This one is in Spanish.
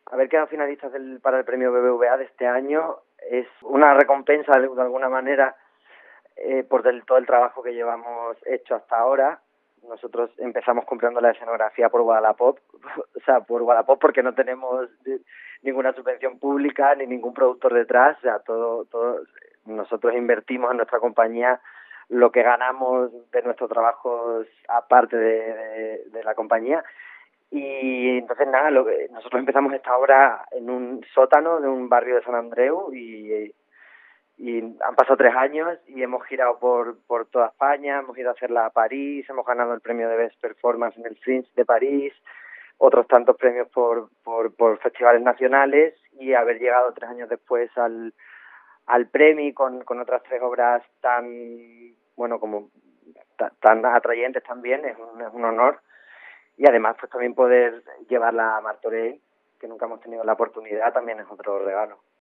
Haber quedado finalistas para el premio BBVA de este año es una recompensa de alguna manera por todo el trabajo que llevamos hecho hasta ahora. Nosotros empezamos comprando la escenografía por Wallapop, o sea, por Wallapop porque no tenemos ninguna subvención pública ni ningún productor detrás, o sea, todo nosotros invertimos en nuestra compañía lo que ganamos de nuestros trabajos aparte de la compañía. Y entonces nada, nosotros empezamos esta obra en un sótano de un barrio de San Andreu y han pasado 3 años y hemos girado por toda España, hemos ido a hacerla a París, hemos ganado el premio de Best Performance en el Fringe de París, otros tantos premios por festivales nacionales, y haber llegado 3 años después al premio con otras 3 obras tan, bueno, como tan atrayentes también, es un honor. Y además pues también poder llevarla a Martorell, que nunca hemos tenido la oportunidad, también es otro regalo.